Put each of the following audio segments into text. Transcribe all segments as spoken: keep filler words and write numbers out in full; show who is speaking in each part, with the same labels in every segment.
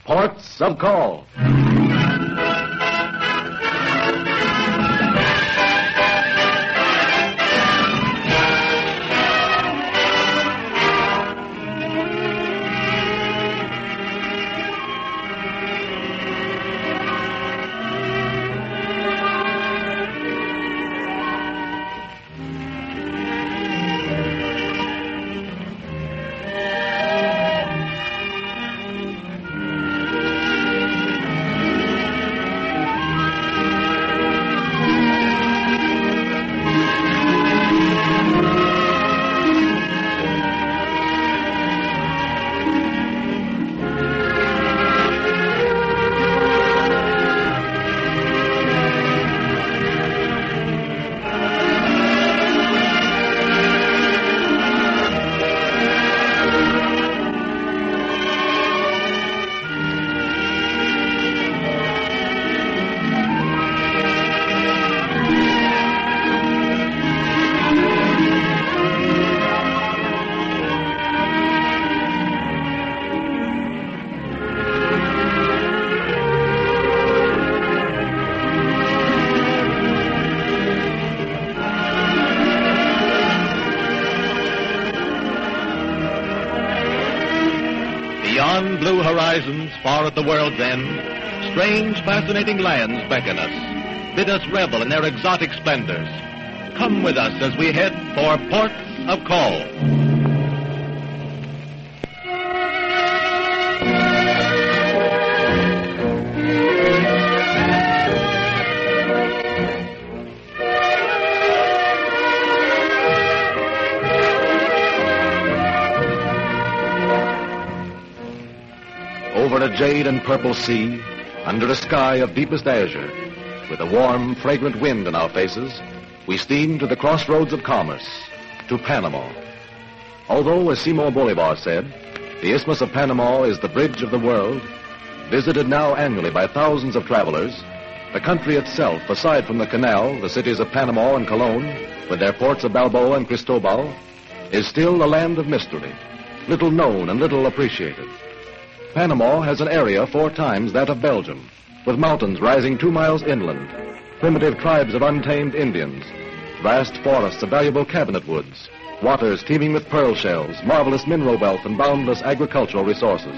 Speaker 1: Ports of Call.
Speaker 2: Beyond blue horizons, far at the world's end, strange, fascinating lands beckon us, bid us revel in their exotic splendors. Come with us as we head for Ports of Call.
Speaker 1: Over a jade and purple sea, under a sky of deepest azure, with a warm, fragrant wind in our faces, we steam to the crossroads of commerce, to Panama. Although, as Simon Bolivar said, the Isthmus of Panama is the bridge of the world, visited now annually by thousands of travelers, the country itself, aside from the canal, the cities of Panama and Colon, with their ports of Balboa and Cristobal, is still a land of mystery, little known and little appreciated. Panama has an area four times that of Belgium, with mountains rising two miles inland, primitive tribes of untamed Indians, vast forests of valuable cabinet woods, waters teeming with pearl shells, marvelous mineral wealth, and boundless agricultural resources.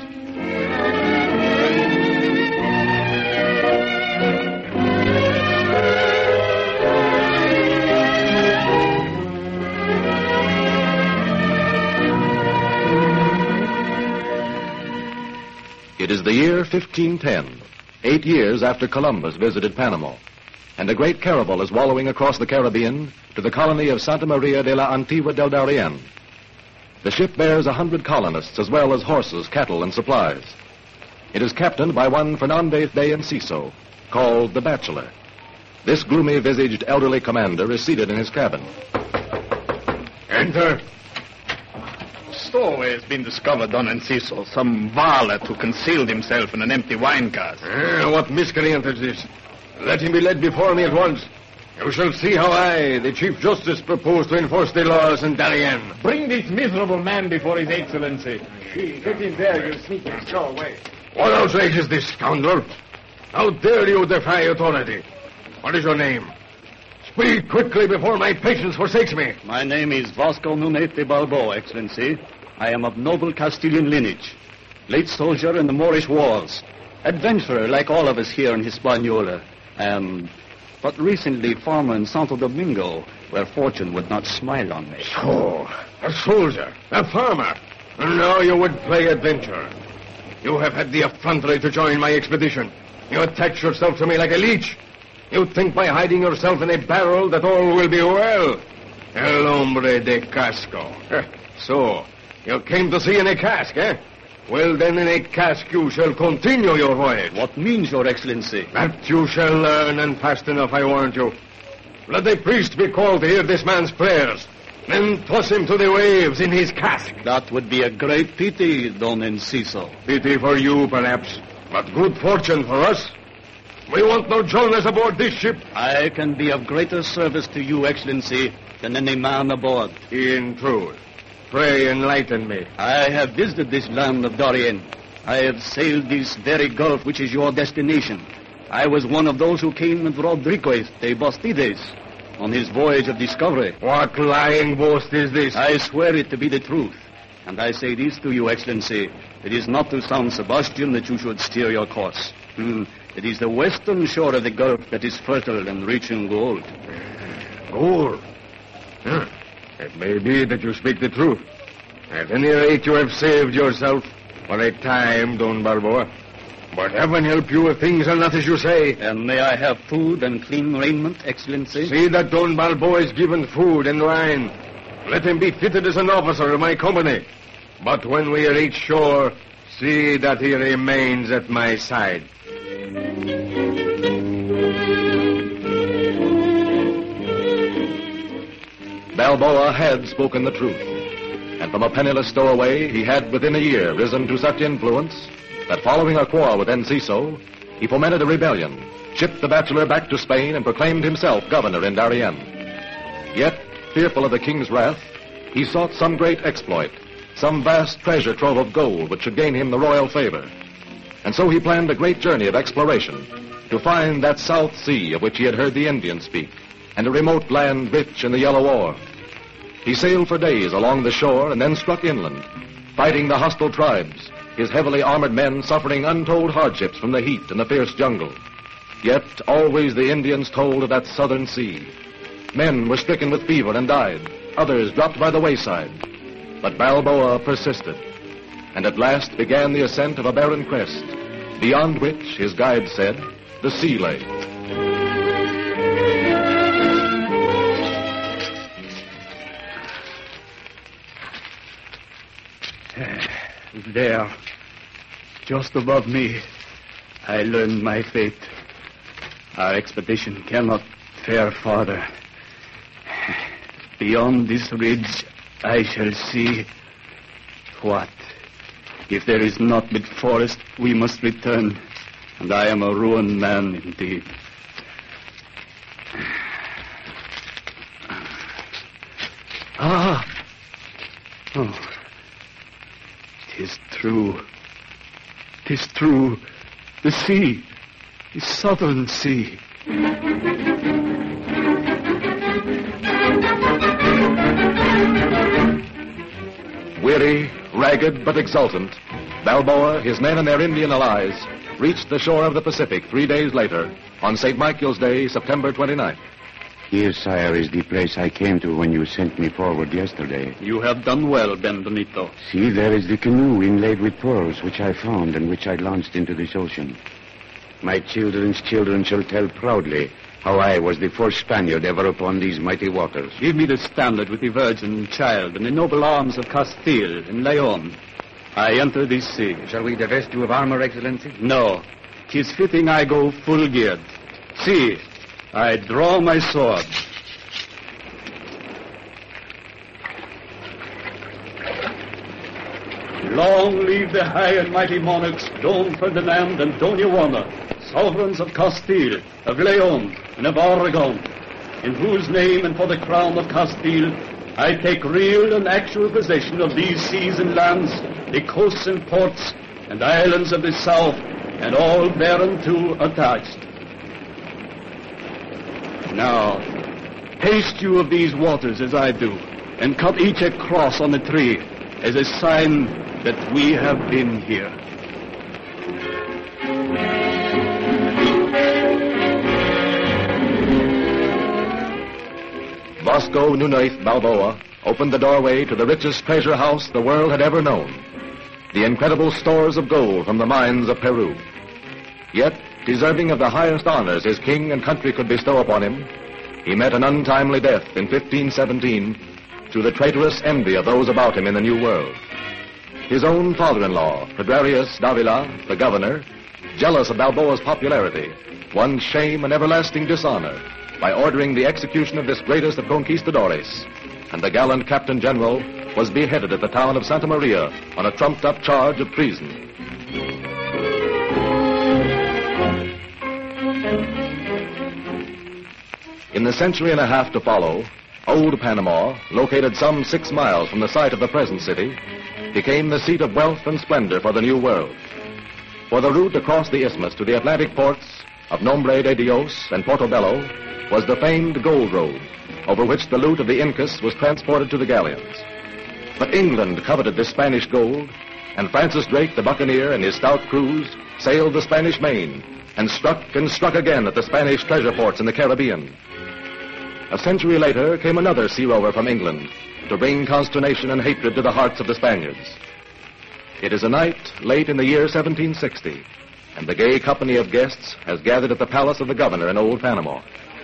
Speaker 1: It is the year fifteen ten, eight years after Columbus visited Panama, and a great caravel is wallowing across the Caribbean to the colony of Santa Maria de la Antigua del Darien. The ship bears a hundred colonists as well as horses, cattle, and supplies. It is captained by one Fernandez de Enciso, called the Bachelor. This gloomy-visaged elderly commander is seated in his cabin.
Speaker 3: Enter. Stowaway has been discovered, Don Enciso. Some varlet who concealed himself in an empty wine cask.
Speaker 4: Uh, what miscreant is this? Let him be led before me at once. You shall see how I, the Chief Justice, propose to enforce the laws in Darien.
Speaker 5: Bring this miserable man before His Excellency. Get in there, you sneaking stowaway.
Speaker 4: What outrage is this, scoundrel? How dare you defy authority? What is your name? Speak quickly before my patience forsakes me.
Speaker 6: My name is Vasco Nunez de Balboa, Excellency. I am of noble Castilian lineage. Late soldier in the Moorish wars. Adventurer like all of us here in Hispaniola. And but recently farmer in Santo Domingo, where fortune would not smile on me.
Speaker 4: So, a soldier, a farmer. And now you would play adventurer. You have had the effrontery to join my expedition. You attach yourself to me like a leech. You think by hiding yourself in a barrel that all will be well. El hombre de casco. So, you came to sea in a cask, eh? Well, then in a cask you shall continue your voyage.
Speaker 6: What means, Your Excellency?
Speaker 4: That you shall learn, and fast enough, I warrant you. Let a priest be called to hear this man's prayers. Then toss him to the waves in his cask.
Speaker 6: That would be a great pity, Don Enciso.
Speaker 4: Pity for you, perhaps, but good fortune for us. We want no journalists aboard this ship.
Speaker 6: I can be of greater service to you, Excellency, than any man aboard.
Speaker 4: In truth. Pray enlighten me.
Speaker 6: I have visited this land of Darien. I have sailed this very gulf which is your destination. I was one of those who came with Rodriguez de Bastides on his voyage of discovery.
Speaker 4: What lying boast is this?
Speaker 6: I swear it to be the truth. And I say this to you, Excellency. It is not to San Sebastian that you should steer your course. Hmm. It is the western shore of the Gulf that is fertile and rich in gold.
Speaker 4: Gold? Huh. It may be that you speak the truth. At any rate, you have saved yourself for a time, Don Balboa. But heaven help you if things are not as you say.
Speaker 6: And may I have food and clean raiment, Excellency?
Speaker 4: See that Don Balboa is given food and wine. Let him be fitted as an officer of my company. But when we reach shore, see that he remains at my side.
Speaker 1: Balboa had spoken the truth. And from a penniless stowaway, he had within a year risen to such influence that following a quarrel with Enciso, he fomented a rebellion, shipped the bachelor back to Spain, and proclaimed himself governor in Darien. Yet, fearful of the king's wrath, he sought some great exploit, some vast treasure trove of gold which should gain him the royal favor. And so he planned a great journey of exploration to find that South Sea of which he had heard the Indians speak, and a remote land rich in the yellow ore. He sailed for days along the shore and then struck inland, fighting the hostile tribes, his heavily armored men suffering untold hardships from the heat and the fierce jungle. Yet always the Indians told of that southern sea. Men were stricken with fever and died, others dropped by the wayside. But Balboa persisted, and at last began the ascent of a barren crest, beyond which, his guide said, the sea lay.
Speaker 6: There, just above me, I learned my fate. Our expedition cannot fare farther. Beyond this ridge, I shall see what? If there is naught but forest, we must return, and I am a ruined man indeed. Ah! Oh. Tis true. Tis true. The sea. The southern sea.
Speaker 1: Weary, ragged, but exultant, Balboa, his men and their Indian allies, reached the shore of the Pacific three days later, on Saint Michael's Day, September twenty-ninth.
Speaker 7: Here, sire, is the place I came to when you sent me forward yesterday.
Speaker 6: You have done well, Benvenuto.
Speaker 7: See, there is the canoe inlaid with pearls, which I found and which I launched into this ocean. My children's children shall tell proudly how I was the first Spaniard ever upon these mighty waters.
Speaker 6: Give me the standard with the Virgin Child and the noble arms of Castile and Leon. I enter this sea.
Speaker 8: Shall we divest you of armor, Excellency?
Speaker 6: No. 'Tis fitting I go full geared. See, I draw my sword. Long live the high and mighty monarchs, Don Ferdinand and Doña Juana, sovereigns of Castile, of Leon, and of Aragon, in whose name and for the crown of Castile, I take real and actual possession of these seas and lands, the coasts and ports, and islands of the south, and all thereunto attached. Now, taste you of these waters as I do, and cut each a cross on a tree as a sign that we have been here.
Speaker 1: Vasco Nunez Balboa opened the doorway to the richest treasure house the world had ever known, the incredible stores of gold from the mines of Peru. Yet, deserving of the highest honors his king and country could bestow upon him, he met an untimely death in fifteen seventeen through the traitorous envy of those about him in the New World. His own father-in-law, Pedrarius Davila, the governor, jealous of Balboa's popularity, won shame and everlasting dishonor by ordering the execution of this greatest of conquistadores, and the gallant Captain General was beheaded at the town of Santa Maria on a trumped-up charge of treason. In the century and a half to follow, Old Panama, located some six miles from the site of the present city, became the seat of wealth and splendor for the New World. For the route across the isthmus to the Atlantic ports of Nombre de Dios and Portobello was the famed gold road, over which the loot of the Incas was transported to the galleons. But England coveted this Spanish gold, and Francis Drake, the buccaneer, and his stout crews sailed the Spanish Main and struck and struck again at the Spanish treasure ports in the Caribbean. A century later came another sea rover from England to bring consternation and hatred to the hearts of the Spaniards. It is a night late in the year seventeen sixty, and the gay company of guests has gathered at the palace of the governor in Old Panama.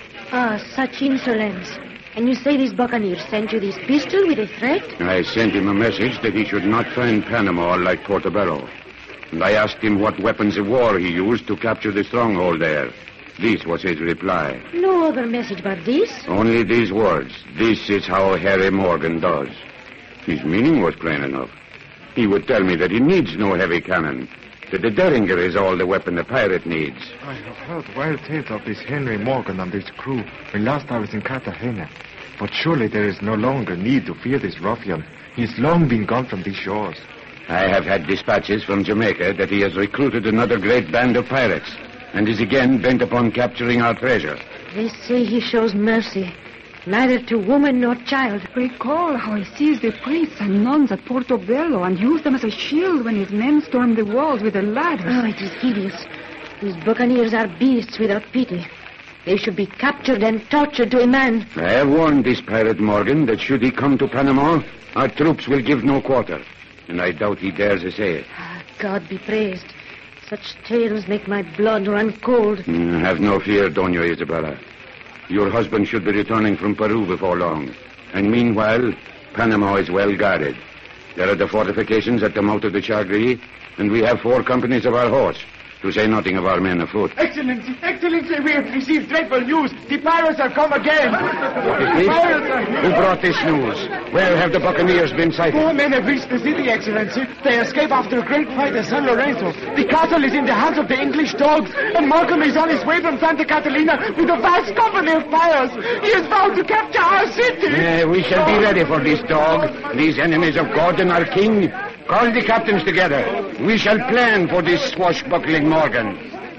Speaker 9: Ah, such insolence. And you say this buccaneer sent you this pistol with a threat?
Speaker 7: I sent him a message that he should not find Panama like Portobello. And I asked him what weapons of war he used to capture the stronghold there. This was his reply.
Speaker 9: No other message but this?
Speaker 7: Only these words. This is how Harry Morgan does. His meaning was plain enough. He would tell me that he needs no heavy cannon, that the Derringer is all the weapon the pirate needs.
Speaker 10: I have heard wild tales of this Henry Morgan and his crew when last I was in Cartagena. But surely there is no longer need to fear this ruffian. He's long been gone from these shores.
Speaker 7: I have had dispatches from Jamaica that he has recruited another great band of pirates and is again bent upon capturing our treasure.
Speaker 9: They say he shows mercy, neither to woman nor child.
Speaker 11: Recall how he seized the priests and nuns at Portobello and used them as a shield when his men stormed the walls with a ladder.
Speaker 9: Oh, it is hideous. These buccaneers are beasts without pity. They should be captured and tortured to a man.
Speaker 7: I have warned this pirate Morgan that should he come to Panama, our troops will give no quarter. And I doubt he dares to say it.
Speaker 9: Ah, God be praised. Such tales make my blood run cold.
Speaker 7: Mm, have no fear, Doña Isabella. Your husband should be returning from Peru before long. And meanwhile, Panama is well guarded. There are the fortifications at the mouth of the Chagri, and we have four companies of our horse, to say nothing of our men afoot.
Speaker 5: Excellency, Excellency, we have received dreadful news. The pirates have come again.
Speaker 7: What is this? Who brought this news? Where have the buccaneers been sighted?
Speaker 5: Four men have reached the city, Excellency. They escaped after a great fight at San Lorenzo. The castle is in the hands of the English dogs, and Malcolm is on his way from Santa Catalina with a vast company of pirates. He is bound to capture our city.
Speaker 7: Uh, we shall be ready for this dog, these enemies of God and our king. Call the captains together. We shall plan for this swashbuckling Morgan.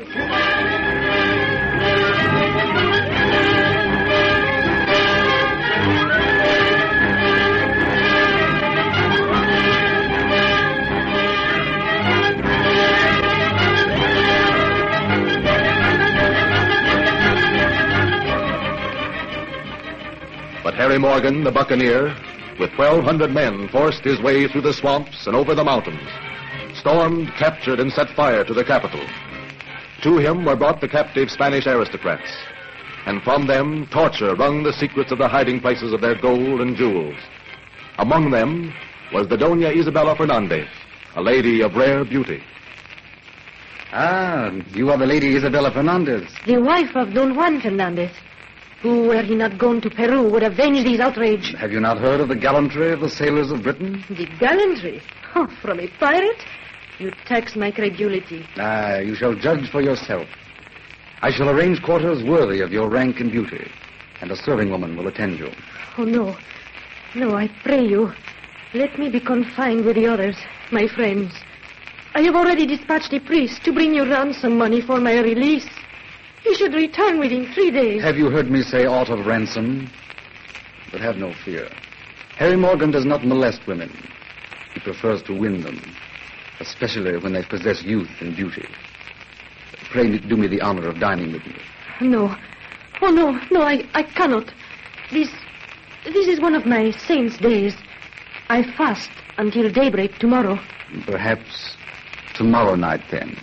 Speaker 1: But Harry Morgan, the buccaneer, with twelve hundred men, forced his way through the swamps and over the mountains, stormed, captured, and set fire to the capital. To him were brought the captive Spanish aristocrats, and from them torture wrung the secrets of the hiding places of their gold and jewels. Among them was the Doña Isabella Fernandez, a lady of rare beauty.
Speaker 8: Ah, you are the Lady Isabella Fernandez.
Speaker 9: The wife of Don Juan Fernandez, who, were he not gone to Peru, would avenge these outrages.
Speaker 8: Have you not heard of the gallantry of the sailors of Britain?
Speaker 9: The gallantry? Oh, from a pirate? You tax my credulity.
Speaker 8: Ah, you shall judge for yourself. I shall arrange quarters worthy of your rank and beauty, and a serving woman will attend you.
Speaker 9: Oh, no. No, I pray you. Let me be confined with the others, my friends. I have already dispatched a priest to bring you ransom money for my release. He should return within three days.
Speaker 8: Have you heard me say aught of ransom? But have no fear. Harry Morgan does not molest women. He prefers to win them, especially when they possess youth and beauty. Pray do me the honor of dining with me.
Speaker 9: No. Oh, no, no, I, I cannot. This, this is one of my saint's days. I fast until daybreak tomorrow.
Speaker 8: Perhaps tomorrow night, then.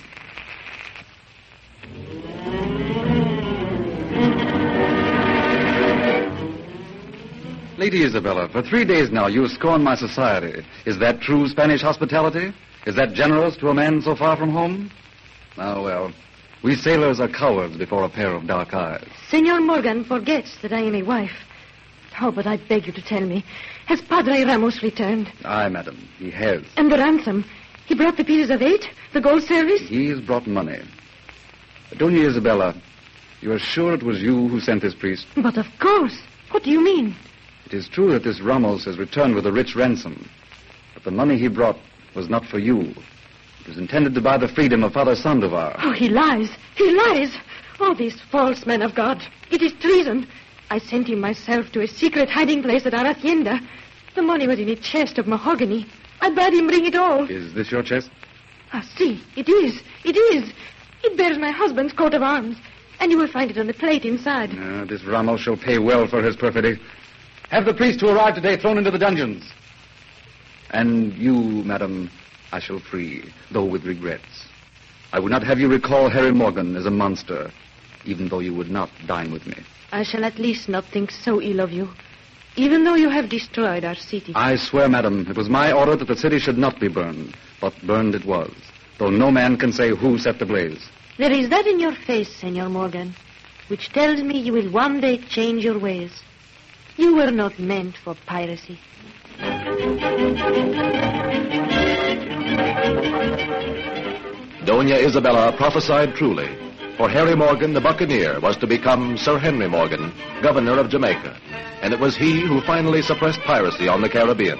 Speaker 8: Lady Isabella, for three days now you scorn my society. Is that true Spanish hospitality? Is that generous to a man so far from home? Ah, well, we sailors are cowards before a pair of dark eyes.
Speaker 9: Senor Morgan forgets that I am a wife. Oh, but I beg you to tell me, has Padre Ramos returned?
Speaker 8: Aye, madam, he has.
Speaker 9: And the ransom? He brought the pieces of eight? The gold service?
Speaker 8: He has brought money. Doña Isabella, you are sure it was you who sent this priest?
Speaker 9: But of course. What do you mean?
Speaker 8: It is true that this Ramos has returned with a rich ransom. But the money he brought was not for you. It was intended to buy the freedom of Father Sandoval.
Speaker 9: Oh, he lies. He lies. Oh, these false men of God. It is treason. I sent him myself to a secret hiding place at our hacienda. The money was in a chest of mahogany. I bade him bring it all.
Speaker 8: Is this your chest?
Speaker 9: Ah, see, it is. It is. It bears my husband's coat of arms. And you will find it on the plate inside.
Speaker 8: Uh, this Ramos shall pay well for his perfidy. Have the priest who arrived today thrown into the dungeons. And you, madam, I shall free, though with regrets. I would not have you recall Harry Morgan as a monster, even though you would not dine with me.
Speaker 9: I shall at least not think so ill of you, even though you have destroyed our city.
Speaker 8: I swear, madam, it was my order that the city should not be burned, but burned it was, though no man can say who set the blaze.
Speaker 9: There is that in your face, Senor Morgan, which tells me you will one day change your ways. You were not meant for piracy.
Speaker 1: Dona Isabella prophesied truly, for Harry Morgan, the buccaneer, was to become Sir Henry Morgan, governor of Jamaica, and it was he who finally suppressed piracy on the Caribbean.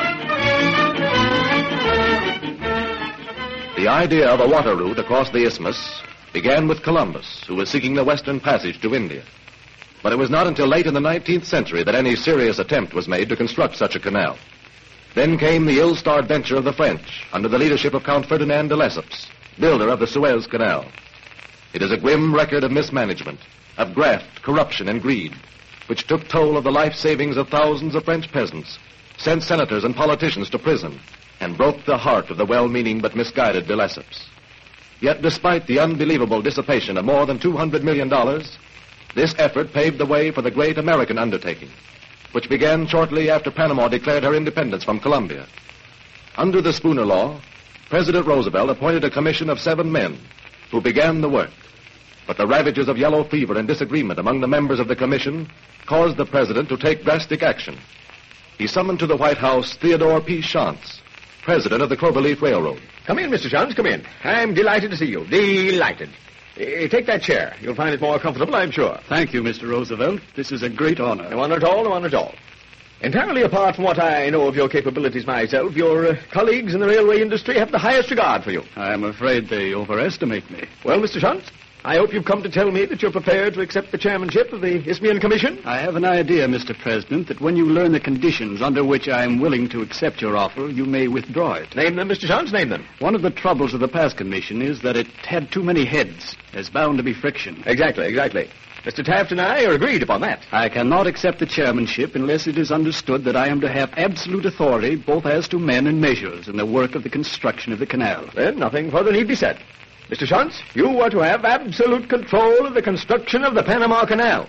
Speaker 1: The idea of a water route across the isthmus began with Columbus, who was seeking the western passage to India. But it was not until late in the nineteenth century that any serious attempt was made to construct such a canal. Then came the ill-starred venture of the French, under the leadership of Count Ferdinand de Lesseps, builder of the Suez Canal. It is a grim record of mismanagement, of graft, corruption, and greed, which took toll of the life savings of thousands of French peasants, sent senators and politicians to prison, and broke the heart of the well-meaning but misguided de Lesseps. Yet despite the unbelievable dissipation of more than two hundred million dollars, this effort paved the way for the great American undertaking, which began shortly after Panama declared her independence from Colombia. Under the Spooner Law, President Roosevelt appointed a commission of seven men who began the work. But the ravages of yellow fever and disagreement among the members of the commission caused the president to take drastic action. He summoned to the White House Theodore P. Shantz, president of the Cloverleaf Railroad.
Speaker 4: Come in, Mister Shantz, come in. I'm delighted to see you. Delighted. Uh, take that chair. You'll find it more comfortable, I'm sure.
Speaker 6: Thank you, Mister Roosevelt. This is a great honor.
Speaker 4: No honor at all, no honor at all. Entirely apart from what I know of your capabilities myself, your uh, colleagues in the railway industry have the highest regard for you.
Speaker 6: I'm afraid they overestimate me.
Speaker 4: Well, Mister Shantz, I hope you've come to tell me that you're prepared to accept the chairmanship of the Isthmian Commission.
Speaker 6: I have an idea, Mister President, that when you learn the conditions under which I am willing to accept your offer, you may withdraw it.
Speaker 4: Name them, Mister Shantz, name them.
Speaker 6: One of the troubles of the past commission is that it had too many heads. There's bound to be friction.
Speaker 4: Exactly, exactly. Mister Taft and I are agreed upon that.
Speaker 6: I cannot accept the chairmanship unless it is understood that I am to have absolute authority both as to men and measures in the work of the construction of the canal.
Speaker 4: Then nothing further need be said. Mister Shantz, you are to have absolute control of the construction of the Panama Canal.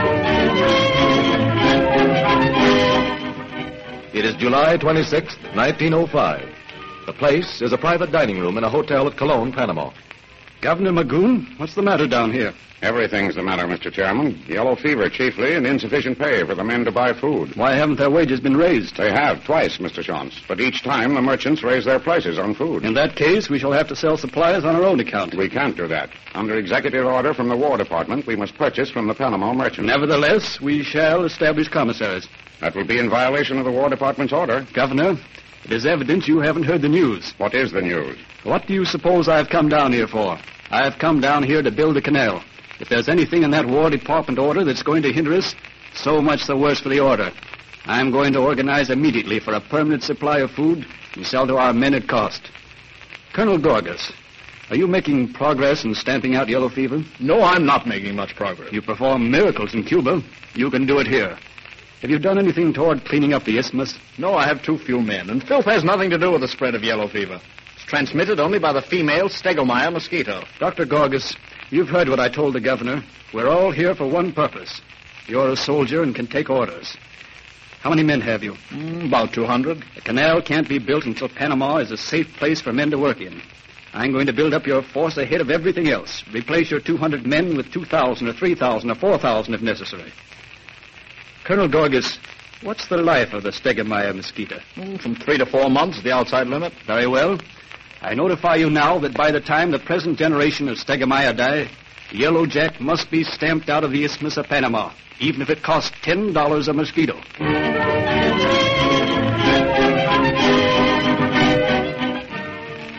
Speaker 1: It is July twenty-sixth, nineteen oh five. The place is a private dining room in a hotel at Cologne, Panama.
Speaker 6: Governor Magoon, what's the matter down here?
Speaker 7: Everything's the matter, Mister Chairman. Yellow fever, chiefly, and insufficient pay for the men to buy food.
Speaker 6: Why haven't their wages been raised?
Speaker 7: They have, twice, Mister Shantz. But each time the merchants raise their prices on food.
Speaker 6: In that case, we shall have to sell supplies on our own account.
Speaker 7: We can't do that. Under executive order from the War Department, we must purchase from the Panama merchants.
Speaker 6: Nevertheless, we shall establish commissaries.
Speaker 7: That will be in violation of the War Department's order.
Speaker 6: Governor, it is evident you haven't heard the news.
Speaker 7: What is the news?
Speaker 6: What do you suppose I've come down here for? I've come down here to build a canal. If there's anything in that War Department order that's going to hinder us, so much the worse for the order. I'm going to organize immediately for a permanent supply of food and sell to our men at cost. Colonel Gorgas, are you making progress in stamping out yellow fever?
Speaker 3: No, I'm not making much progress.
Speaker 6: You perform miracles in Cuba. You can do it here. Have you done anything toward cleaning up the isthmus?
Speaker 3: No, I have too few men, and filth has nothing to do with the spread of yellow fever. It's transmitted only by the female Stegelmeyer mosquito.
Speaker 6: Doctor Gorgas, you've heard what I told the governor. We're all here for one purpose. You're a soldier and can take orders. How many men have you?
Speaker 3: Mm, about two hundred.
Speaker 6: The canal can't be built until Panama is a safe place for men to work in. I'm going to build up your force ahead of everything else. Replace your two hundred men with two thousand or three thousand or four thousand if necessary. Colonel Gorgas, what's the life of the Stegelmeyer mosquito?
Speaker 3: Mm, from three to four months, the outside limit.
Speaker 6: Very well. I notify you now that by the time the present generation of Stegelmeyer die, Yellow Jack must be stamped out of the Isthmus of Panama, even if it costs ten dollars a mosquito.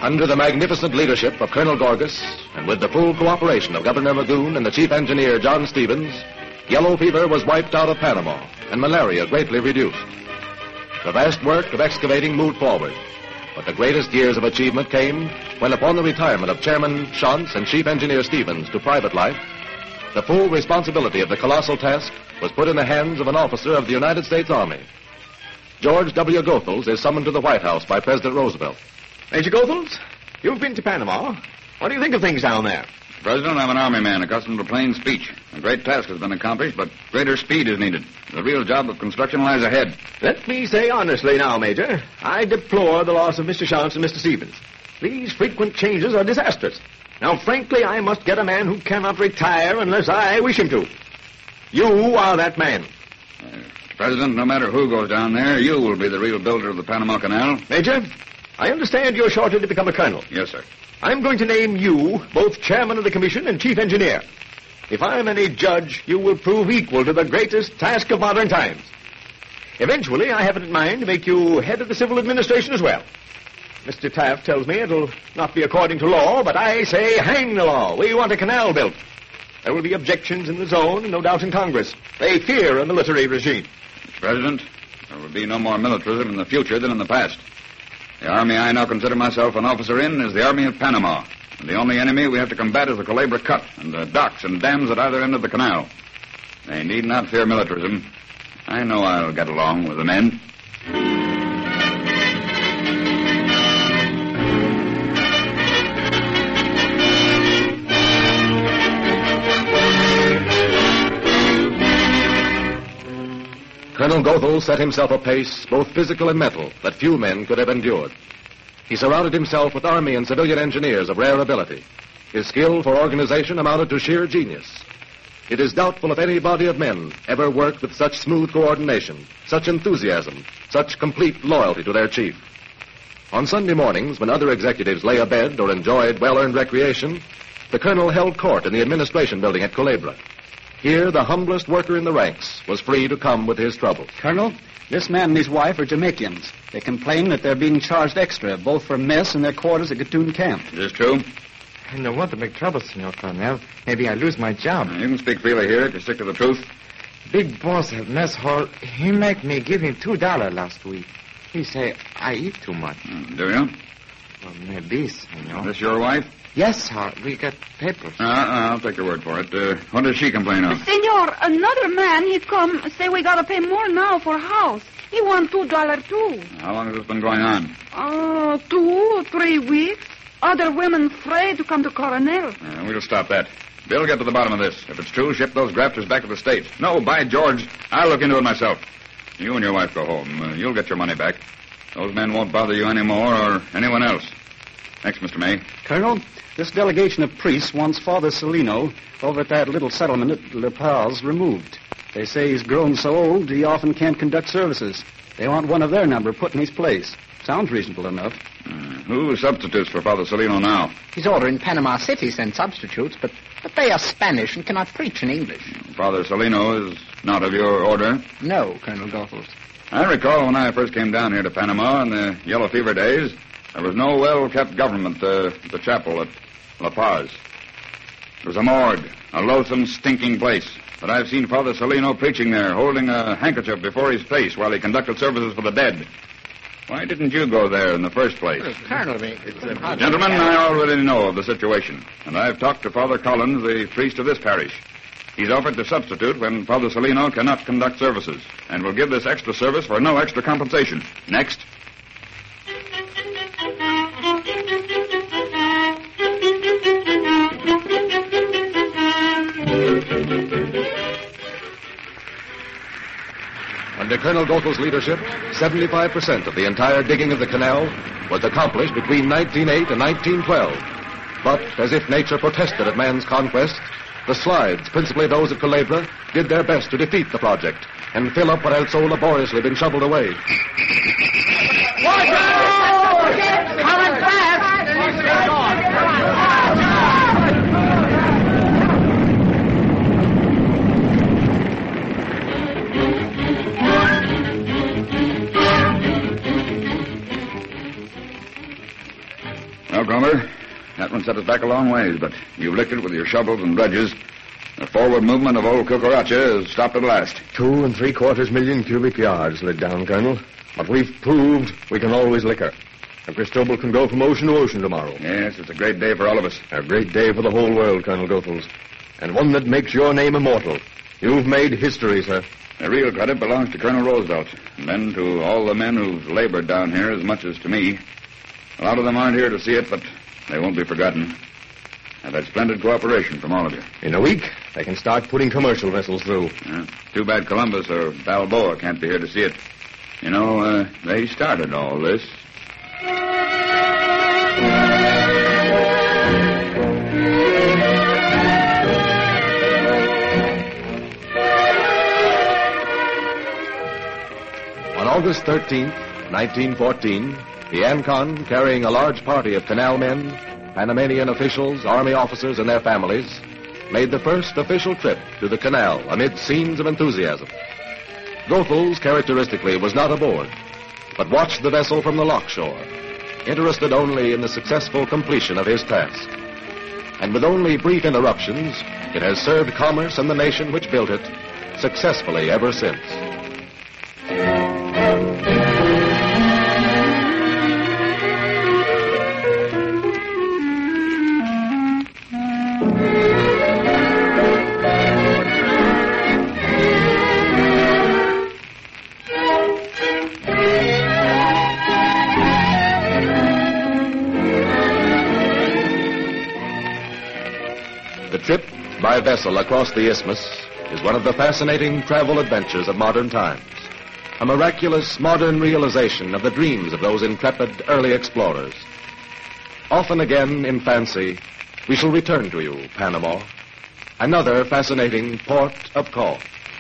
Speaker 1: Under the magnificent leadership of Colonel Gorgas, and with the full cooperation of Governor Magoon and the chief engineer, John Stevens, yellow fever was wiped out of Panama and malaria greatly reduced. The vast work of excavating moved forward, but the greatest years of achievement came when, upon the retirement of Chairman Shantz and Chief Engineer Stevens to private life, the full responsibility of the colossal task was put in the hands of an officer of the United States Army. George W. Goethals is summoned to the White House by President Roosevelt.
Speaker 3: Major Goethals, you've been to Panama. What do you think of things down there?
Speaker 12: President, I'm an Army man accustomed to plain speech. A great task has been accomplished, but greater speed is needed. The real job of construction lies ahead.
Speaker 3: Let me say honestly now, Major, I deplore the loss of Mister Shantz and Mister Stevens. These frequent changes are disastrous. Now, frankly, I must get a man who cannot retire unless I wish him to. You are that man.
Speaker 12: Uh, President, no matter who goes down there, you will be the real builder of the Panama Canal.
Speaker 3: Major, I understand you're shorted to become a colonel.
Speaker 12: Yes, sir.
Speaker 3: I'm going to name you both chairman of the commission and chief engineer. If I'm any judge, you will prove equal to the greatest task of modern times. Eventually, I have it in mind to make you head of the civil administration as well. Mister Taft tells me it'll not be according to law, but I say hang the law. We want a canal built. There will be objections in the zone and no doubt in Congress. They fear a military regime.
Speaker 12: Mister President, there will be no more militarism in the future than in the past. The army I now consider myself an officer in is the Army of Panama. And the only enemy we have to combat is the Culebra Cut and the docks and dams at either end of the canal. They need not fear militarism. I know I'll get along with the men.
Speaker 1: Colonel Goethals set himself a pace, both physical and mental, that few men could have endured. He surrounded himself with Army and civilian engineers of rare ability. His skill for organization amounted to sheer genius. It is doubtful if any body of men ever worked with such smooth coordination, such enthusiasm, such complete loyalty to their chief. On Sunday mornings, when other executives lay abed or enjoyed well-earned recreation, the colonel held court in the administration building at Culebra. Here, the humblest worker in the ranks was free to come with his troubles.
Speaker 6: Colonel, this man and his wife are Jamaicans. They complain that they're being charged extra, both for mess and their quarters at Gatun Camp.
Speaker 12: Is this true?
Speaker 10: I don't want to make trouble, Senor Colonel. Maybe I lose my job.
Speaker 12: You can speak freely here if you stick to the truth.
Speaker 10: Big boss at mess hall, he make me give him two dollars last week. He say I eat too much.
Speaker 12: Mm, do you?
Speaker 10: Well, maybe, senor.
Speaker 12: Is this your wife?
Speaker 10: Yes, sir. We got papers.
Speaker 12: Uh, uh, I'll take your word for it. Uh, what does she complain of?
Speaker 11: Senor, another man, he come, say we gotta pay more now for house. He want two dollar too.
Speaker 12: How long has this been going on?
Speaker 11: Uh, two, three weeks. Other women afraid to come to Coronel.
Speaker 12: Uh, we'll stop that. Bill, get to the bottom of this. If it's true, ship those grafters back to the States. No, by George, I'll look into it myself. You and your wife go home. Uh, you'll get your money back. Those men won't bother you anymore or anyone else. Next, Mister May.
Speaker 6: Colonel, this delegation of priests wants Father Salino over at that little settlement at La Paz removed. They say he's grown so old he often can't conduct services. They want one of their number put in his place. Sounds reasonable enough.
Speaker 12: Uh, who substitutes for Father Salino now?
Speaker 13: His order in Panama City sent substitutes, but, but they are Spanish and cannot preach in English.
Speaker 12: Father Salino is not of your order?
Speaker 13: No, Colonel Goethals.
Speaker 12: I recall when I first came down here to Panama in the yellow fever days, there was no well-kept government uh, at the chapel at La Paz. It was a morgue, a loathsome, stinking place. But I've seen Father Salino preaching there, holding a handkerchief before his face while he conducted services for the dead. Why didn't you go there in the first place?
Speaker 13: Colonel, it's a...
Speaker 12: Gentlemen, I already know of the situation, and I've talked to Father Collins, the priest of this parish. He's offered to substitute when Father Salino cannot conduct services, and will give this extra service for no extra compensation. Next.
Speaker 1: Under Colonel Goethel's leadership, seventy-five percent of the entire digging of the canal was accomplished between nineteen oh eight and nineteen twelve. But, as if nature protested at man's conquest, the slides, principally those of Culebra, did their best to defeat the project and fill up what had so laboriously been shoveled away.
Speaker 5: Watch out! Coming fast!
Speaker 12: set us back a long ways, but you've licked it with your shovels and dredges. The forward movement of old Cucaracha has stopped at last.
Speaker 3: Two and three quarters million cubic yards laid down, Colonel. But we've proved we can always lick her. And Cristobal can go from ocean to ocean tomorrow.
Speaker 12: Yes, it's a great day for all of us.
Speaker 3: A great day for the whole world, Colonel Goethals. And one that makes your name immortal. You've made history, sir.
Speaker 12: The real credit belongs to Colonel Roosevelt, and then to all the men who've labored down here as much as to me. A lot of them aren't here to see it, but they won't be forgotten. I've had splendid cooperation from all of you.
Speaker 3: In a week, they can start putting commercial vessels through.
Speaker 12: Yeah, too bad Columbus or Balboa can't be here to see it. You know, uh, they started all this.
Speaker 1: On August thirteenth, nineteen fourteen, the Ancon, carrying a large party of canal men, Panamanian officials, army officers, and their families, made the first official trip to the canal amid scenes of enthusiasm. Goethals, characteristically, was not aboard, but watched the vessel from the lock shore, interested only in the successful completion of his task. And with only brief interruptions, it has served commerce and the nation which built it successfully ever since. The trip by vessel across the isthmus is one of the fascinating travel adventures of modern times, a miraculous modern realization of the dreams of those intrepid early explorers. Often again in fancy, we shall return to you, Panama, another fascinating port of call.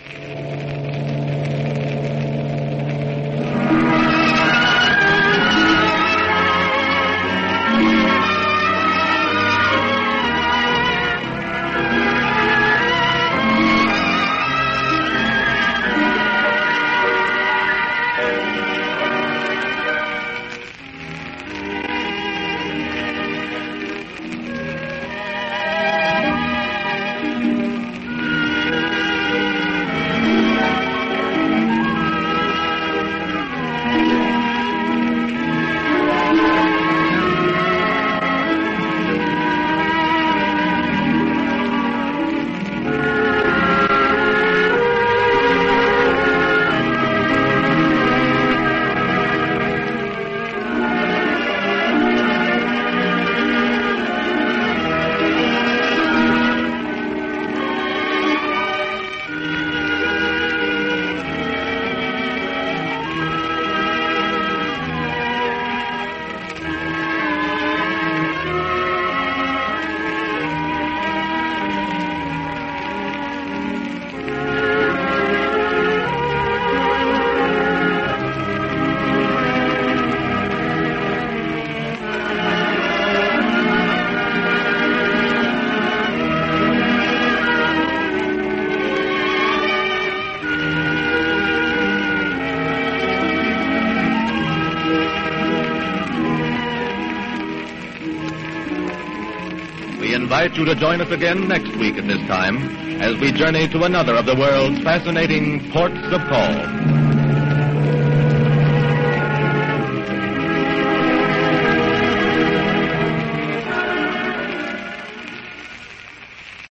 Speaker 2: We invite you to join us again next week at this time as we journey to another of the world's fascinating ports of call.